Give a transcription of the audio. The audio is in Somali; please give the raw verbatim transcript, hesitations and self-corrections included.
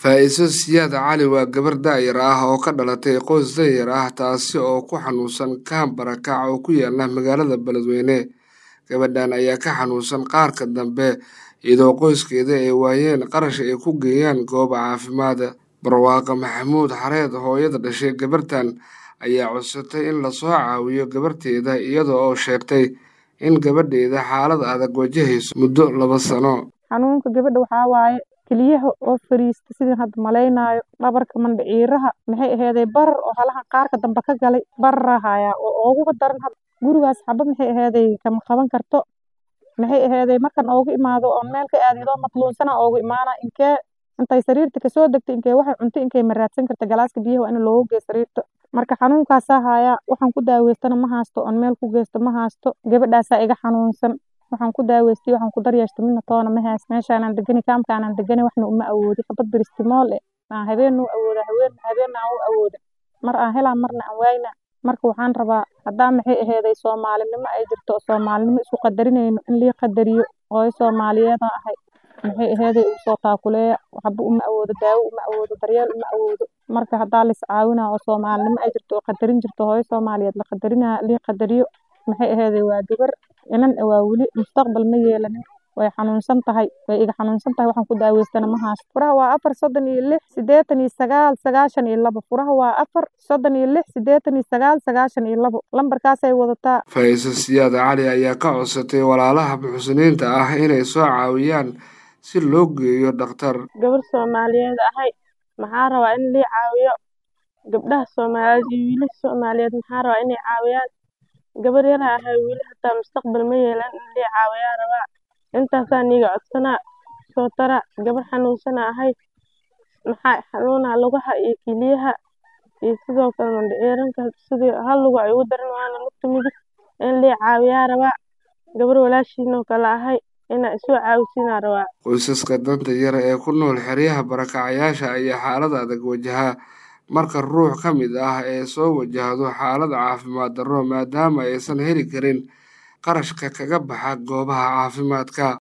Faiso Siyaad Cali waa gabar da'yar ah oo ka dhalatay qoys danyar ah taasi oo ku xanuunsan kaan barakac oo ku yaala magaalada Beledweyne. Gabadhan ayaa ka xanuunsan qaarka dambe iyadoo qoyskeeda ay waayeen qarash ay ku geeyaan goob caafimaad. Barwaaqo Maxamuud Xareed hooyada dhashay gabartan ayaa codsatay in la soo caawiyo gabarteeda iyada oo sheegtay in gabadheeda xaalad adag wajahayso muddo laba sano. xanuunka gabadha waxaa waaye keliyaha oo fariista sidii hadda malaynayo dhabarka mandhiciiraha maxay aheeday barar oo halaha qaarka dambe ka galay barar haya oo ugu daran had gurigaas xaba maxay aheeday kama qaban karto maxay aheeday markan ugu imaado oo meel ka aadido matluunsana ugu imaana inkee intay sariirta ka soo degtay inkee waxa cunto inkee maraadsan karta galaaska biyaha in loogu geeyo sariirta marka xanuunkaas haya waxaan ku daaweystana ma haasto on meel ku geesto ma haasto gabadhaas iga xanuunsan waxaan ku daaweystay waxaan ku daryeeshto midna toona ma haas meeshaan aan degani kaamkaan aan degani waxna uma awoodi xabad biristimool eh aan habeen u awooda habeen habeen aan u awooda mar aan helaan marna aan waayna marka waxaan rabaa hadaa maxay aheeday Soomaalinimo ay jirto Soomaalinimo isku qadarinayno in lii qadariyo oo Soomaaliyeed ahay maxay aheeday u soo taakuleeya waxba uma awoodo daawo uma awoodo daryeel uma awoodo marka hadaa la iscaawinaa oo Soomaalinimo ay jirto qadarin jirto hooyo Soomaaliyeed la qadarina lii qadariyo maxay aheeday waa gabar inan waa wali mustaqbal ma yeelanin way xanuunsan tahay way iga xanuunsan tahay waxaan ku daaweystana ma haasto furaha waa afar soddon iyo lix siddeetan iyo sagaal sagaashan iyo labo furaha waa afar soddon iyo lix siddeetan iyo sagaal sagaashan iyo labo lambarkaas ay wadataa. Faiso Siyaad Cali ayaa ka codsatay walaalaha muxsiniinta ah inay soo caawiyaan si loo geeyo dhakhtar. gabar Soomaaliyeed ahay maxaa rabaa in lii caawiyo gabdhaha Soomaaliyeed iyo wiilasha Soomaaliyeed maxaa rabaa inay caawiyaan gabar yar ahay wiil hataa mustaqbal ma yeelan in lii caawiyaa rabaa intaasaan iga codsanaa soo tara gabar xanuunsan ahay maxaa xanuunaa lugaha iyo keliyaha iyo sidoo kale mandhiciiranka sidii hal lugu ay ugu daran waana lugta midig in lii caawiyaa rabaa gabar walaashiinoo kale ahay inaa isoo caawisiinaa rabaa. Qoysaska danta yar ee ku nool xeryaha barakacayaasha ayaa xaalad adag wajaha marka ruux ka mid ah ee soo wajahdo xaalad caafimaad darro maadaama aysan heli karin qarashka kaga baxa goobaha caafimaadka.